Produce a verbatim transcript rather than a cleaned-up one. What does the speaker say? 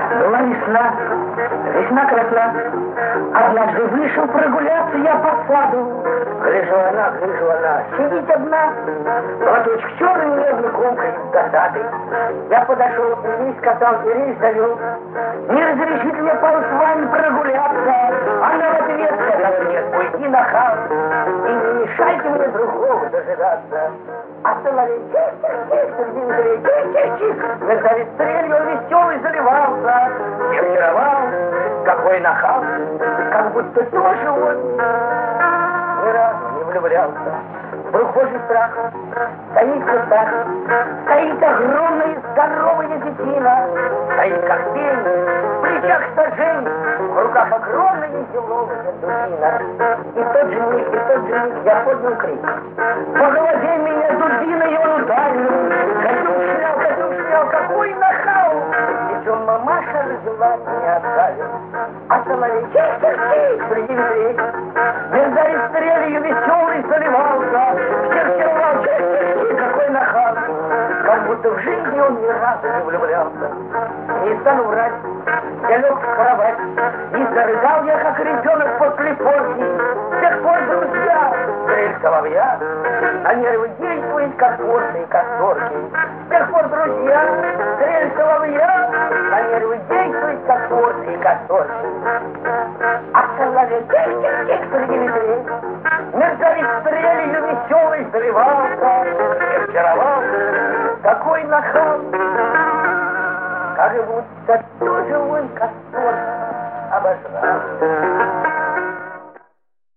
Была весна, весна красна. Однажды вышел прогуляться я по саду. Гляжу она, гляжу она, сидит одна. Платочек черный, нежный, комкой, досадой. Я подошел к ней, сказал, дверей завел. Не разрешит мне пол с вами прогуляться? Она в ответ сказала, нет, уйди на хал. И не мешайте мне другого дожидаться. А соловей, чих-чих-чих, среди ветрей, чих-чих-чих. Мерцали стрелью, он веселый заливался. Чарировал, какой нахал, как будто тоже он ни разу не влюблялся. Вдруг божий страх, стоит в кустах, стоит огромная здоровая детина, стоит как пень, в плечах сажень, в руках огромная зеленая дубина. И тот же миг, и тот же миг я поднял крик. По голове меня дубиной он ударил, катюшнял, катюшнял, какой нахал! Причем мамаша родила меня оставил. А соловей, чих-чих-чих, среди ветрей, мерзавец стрелью веселый заливался. Всех сервал, чих-чих-чих, какой нахал! Как будто в жизни он ни разу не влюблялся. Не стану врать, я лег в кровать и зарыдал я, как ребенок после порки. С тех пор, друзья, стрель соловья на нервы действует, как порции касторки. С тех пор, друзья, стрель соловья на нервы действует, как порции касторки. А соловей, чих-чих-чих, среди ветрей, мерзавец стрелью веселый заливался и очаровал. Какой нахал, как и будто